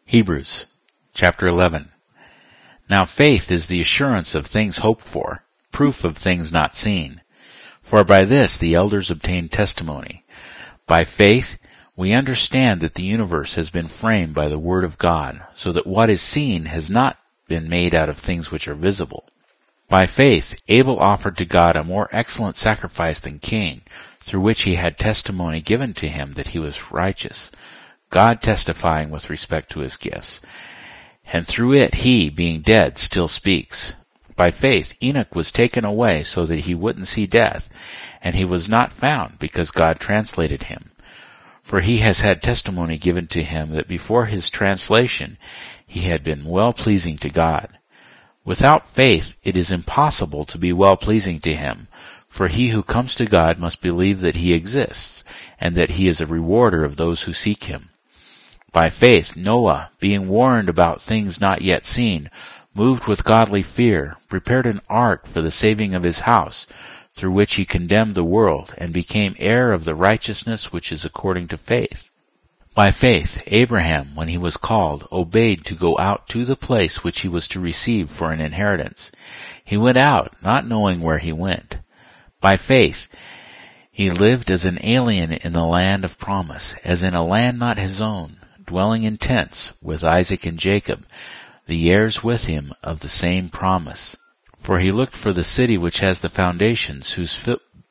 Hebrews chapter 11. Now faith is the assurance of things hoped for, proof of things not seen. For by this the elders obtained testimony. By faith we understand that the universe has been framed by the word of God, so that what is seen has not been made out of things which are visible. By faith Abel offered to God a more excellent sacrifice than Cain, through which he had testimony given to him that he was righteous, God testifying with respect to his gifts. And through it he, being dead, still speaks. By faith Enoch was taken away so that he wouldn't see death, and he was not found, because God translated him. For he has had testimony given to him that before his translation he had been well-pleasing to God. Without faith it is impossible to be well-pleasing to him, for he who comes to God must believe that he exists, and that he is a rewarder of those who seek him. By faith Noah, being warned about things not yet seen, moved with godly fear, prepared an ark for the saving of his house, through which he condemned the world, and became heir of the righteousness which is according to faith. By faith Abraham, when he was called, obeyed to go out to the place which he was to receive for an inheritance. He went out, not knowing where he went. By faith he lived as an alien in the land of promise, as in a land not his own, dwelling in tents with Isaac and Jacob, the heirs with him of the same promise. For he looked for the city which has the foundations, whose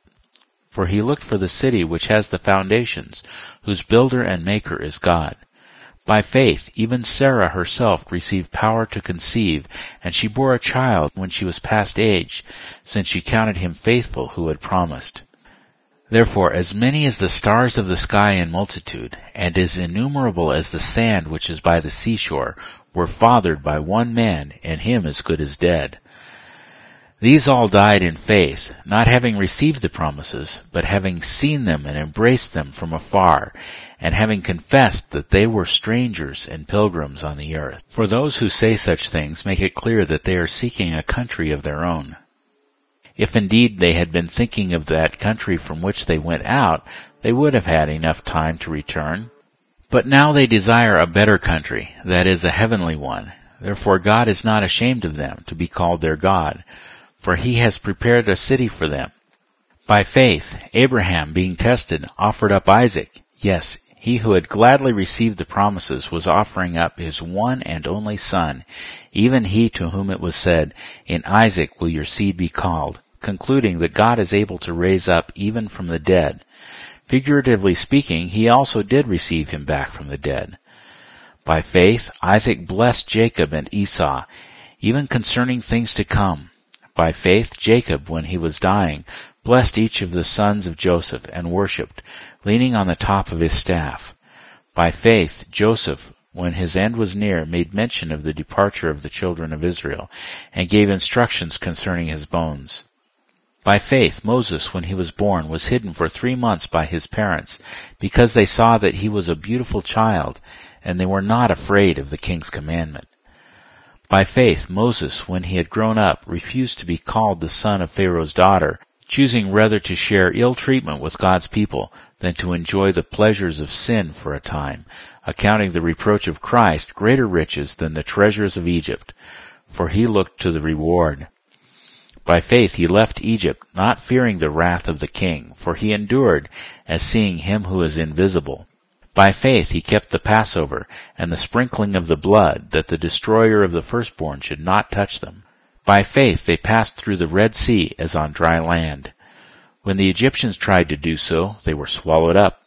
builder and maker is God. By faith even Sarah herself received power to conceive, and she bore a child when she was past age, since she counted him faithful who had promised. Therefore, as many as the stars of the sky in multitude, and as innumerable as the sand which is by the seashore, were fathered by one man, and him as good as dead. These all died in faith, not having received the promises, but having seen them and embraced them from afar, and having confessed that they were strangers and pilgrims on the earth. For those who say such things make it clear that they are seeking a country of their own. If indeed they had been thinking of that country from which they went out, they would have had enough time to return. But now they desire a better country, that is, a heavenly one. Therefore God is not ashamed of them, to be called their God, for he has prepared a city for them. By faith Abraham, being tested, offered up Isaac. Yes, he who had gladly received the promises was offering up his one and only son, even he to whom it was said, "In Isaac will your seed be called," concluding that God is able to raise up even from the dead. Figuratively speaking, he also did receive him back from the dead. By faith Isaac blessed Jacob and Esau, even concerning things to come. By faith Jacob, when he was dying, blessed each of the sons of Joseph, and worshipped, leaning on the top of his staff. By faith Joseph, when his end was near, made mention of the departure of the children of Israel, and gave instructions concerning his bones. By faith Moses, when he was born, was hidden for 3 months by his parents, because they saw that he was a beautiful child, and they were not afraid of the king's commandment. By faith Moses, when he had grown up, refused to be called the son of Pharaoh's daughter, choosing rather to share ill treatment with God's people than to enjoy the pleasures of sin for a time, accounting the reproach of Christ greater riches than the treasures of Egypt, for he looked to the reward. By faith he left Egypt, not fearing the wrath of the king, for he endured as seeing him who is invisible. By faith he kept the Passover and the sprinkling of the blood, that the destroyer of the firstborn should not touch them. By faith they passed through the Red Sea as on dry land. When the Egyptians tried to do so, they were swallowed up.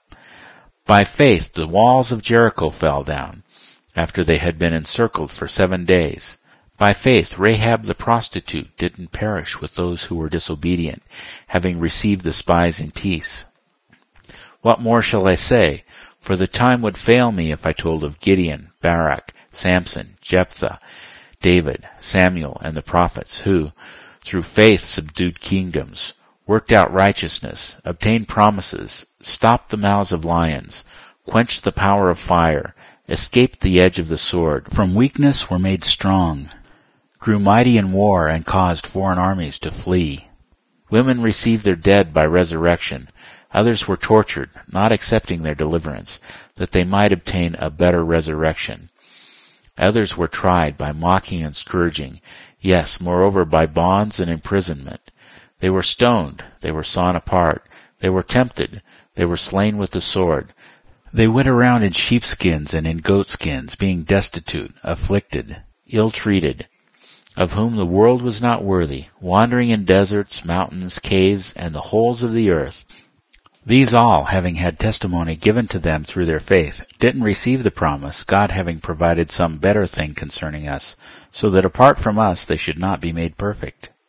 By faith the walls of Jericho fell down, after they had been encircled for 7 days. By faith Rahab the prostitute didn't perish with those who were disobedient, having received the spies in peace. What more shall I say? For the time would fail me if I told of Gideon, Barak, Samson, Jephthah, David, Samuel, and the prophets, who, through faith subdued kingdoms, worked out righteousness, obtained promises, stopped the mouths of lions, quenched the power of fire, escaped the edge of the sword, from weakness were made strong, grew mighty in war, and caused foreign armies to flee. Women received their dead by resurrection. Others were tortured, not accepting their deliverance, that they might obtain a better resurrection. Others were tried by mocking and scourging, yes, moreover by bonds and imprisonment. They were stoned, they were sawn apart, they were tempted, they were slain with the sword. They went around in sheepskins and in goatskins, being destitute, afflicted, ill-treated, of whom the world was not worthy, wandering in deserts, mountains, caves, and the holes of the earth. These all, having had testimony given to them through their faith, didn't receive the promise, God having provided some better thing concerning us, so that apart from us they should not be made perfect.